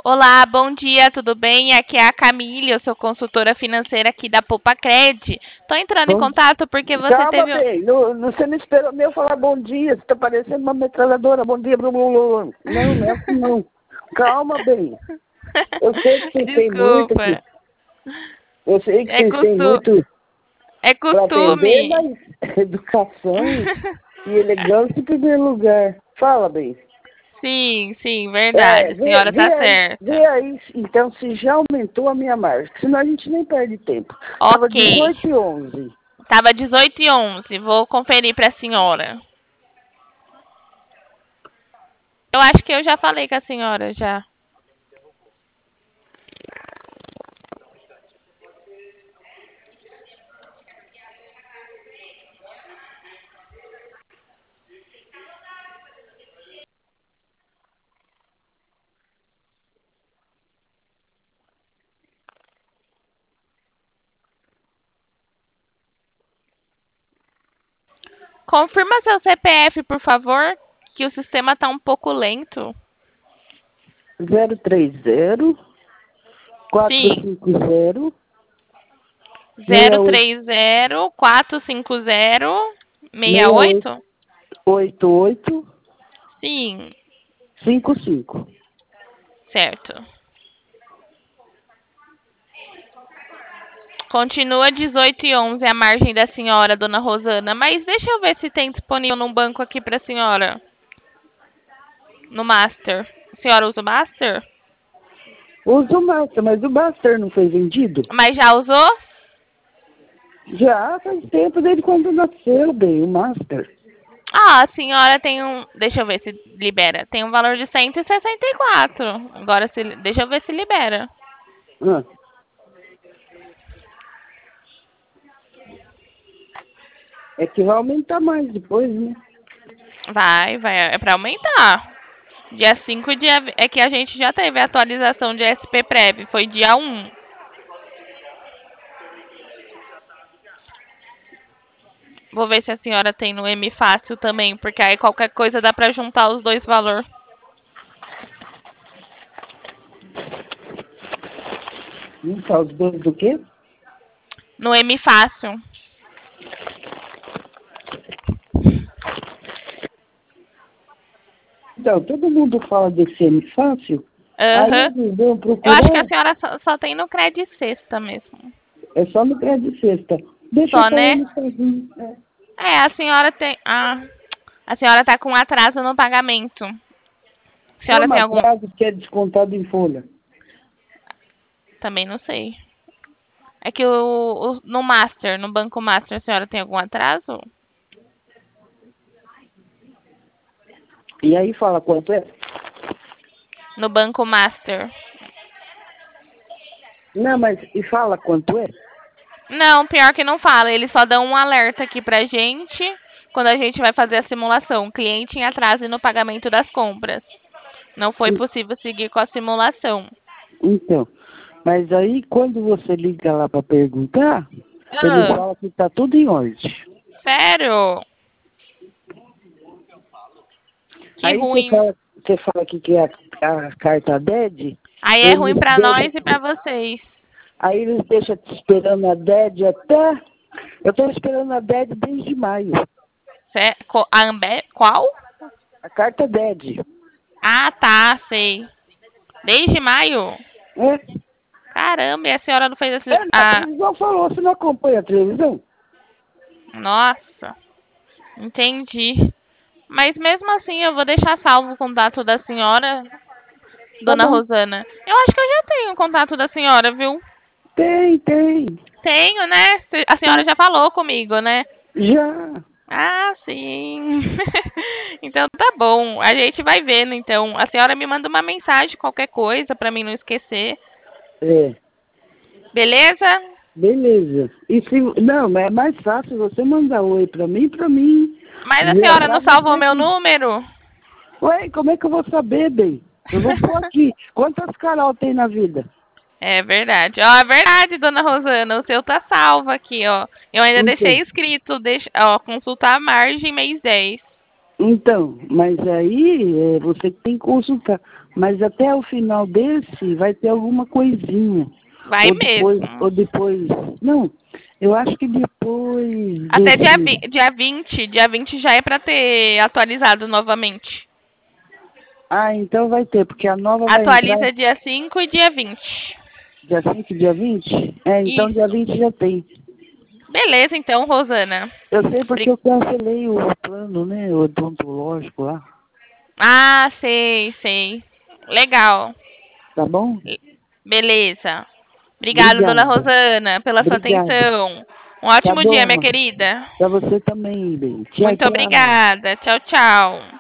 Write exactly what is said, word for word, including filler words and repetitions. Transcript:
Olá, bom dia, tudo bem? Aqui é a Camille, eu sou consultora financeira aqui da Poupa Cred. Tô entrando em Bom, contato porque você calma, teve. um- bem. Não, não- você não esperou nem eu falar bom dia. Você está parecendo uma metralhadora. Bom dia, blá, blá, blá. Não, não é assim, não. Calma, bem. Eu sei que vocês têm muito aqui. Desculpa, Eu sei que é, vocês têm costu... muito é para aprender, costume. mas educação e elegância em primeiro lugar. Fala, bem. Sim, sim, É, verdade, a vê, senhora tá vê aí, certa. vê aí, então, se já aumentou a minha margem. Senão a gente nem perde tempo. Tava Ok, dezoito e onze. tava dezoito e onze, vou conferir pra senhora. Eu acho que eu já falei com a senhora já. Confirma seu C P F, por favor, que o sistema tá um pouco lento. zero três zero quatro Sim. cinco zero zero seis oito três zero quatro cinco zero seis seis oito oito? oito oito Sim, cinco cinco. certo. Continua dezoito e onze a margem da senhora, dona Rosana. Mas deixa eu ver se tem disponível num banco aqui pra senhora. No Master. A senhora usa o Master? Usa o Master, mas o Master não foi vendido? Mas já usou? Já faz tempo desde quando nasceu, bem, o Master. Ah, a senhora tem um. Deixa eu ver se libera. Tem um valor de cento e sessenta e quatro. Agora, se... deixa eu ver se libera. Ah, é que vai aumentar mais depois, né? Vai, vai. É pra aumentar. Dia cinco dia... é que a gente já teve a atualização de S P Prev. Foi dia um. Vou ver se a senhora tem no M Fácil também, porque aí qualquer coisa dá pra juntar os dois valores. Não tá os dois do quê? No M Fácil. Então, todo mundo fala desse M fácil, aí Aham. eles vão Eu acho que a procurar, senhora só, só tem no Credit Sexta mesmo. é só no crédito sexta. Deixa eu Só, falar né? no sozinho. É. É, a senhora tem. Ah, a senhora tá com atraso no pagamento. A senhora Como tem algum. atraso que é descontado em folha? Também não sei. É que o, o- no Master, no Banco Master, a senhora tem algum atraso? E aí fala quanto é? No Banco Master. Não, mas e fala quanto é? Não, pior que não fala. Eles só dão um alerta aqui pra gente quando a gente vai fazer a simulação. Cliente em atraso no pagamento das compras. Não foi possível seguir com a simulação. Então, mas aí quando você liga lá para perguntar, ele Ah, fala que tá tudo em ordem. sério? Que Aí você ruim. fala, você fala que quer a, a carta D E D, Aí é ruim eles pra deixam, nós e pra vocês. aí eles deixam te esperando a D E D até. Eu estou esperando a D E D desde maio. Cé- co- A Ambe... Qual? A carta D E D. Ah, tá, sei. Desde maio? É, Caramba, e a senhora não fez é esse. a Ah, televisão falou, você não acompanha a televisão? nossa, entendi. Mas mesmo assim, eu vou deixar salvo o contato da senhora, Tá dona bom. Rosana. Eu acho que eu já tenho o contato da senhora, viu? Tem, tem. Tenho, né? A senhora já falou comigo, né? Já. Ah, sim. Então tá bom. A gente vai vendo, então. A senhora me manda uma mensagem, qualquer coisa, pra mim não esquecer. É. Beleza? Beleza. E se. Não, mas é mais fácil você mandar oi pra mim, pra mim. Mas a Dizer senhora pra não salvou você meu que. número? Ué, como é que eu vou saber, bem? Eu vou pôr aqui. Quantas Carol tem na vida? É verdade. Ó, é verdade, dona Rosana. O seu tá salvo aqui, ó. Eu ainda Então. deixei escrito, deixa, ó, consultar a margem mês dez. Então, mas aí é, você tem que consultar. Mas até o final desse vai ter alguma coisinha. Vai Ou depois, mesmo. ou depois. Não, eu acho que depois Até dia, desse. vi- dia vinte, dia vinte já é pra ter atualizado novamente. Ah, então vai ter, porque a nova vai entrar Atualiza dia cinco e dia vinte. dia cinco, dia vinte. É, então dia Isso. vinte já tem. Beleza, então, Rosana. Eu sei porque Bri- eu cancelei o plano, né? O odontológico lá. Ah, sei, sei. Legal. Tá bom? Beleza. Obrigada, dona Obrigada. Rosana, pela sua Obrigada. atenção. Um Tá ótimo dia, minha bom. querida. Pra você também, bem. Tchau, Muito tchau. obrigada. Tchau, tchau.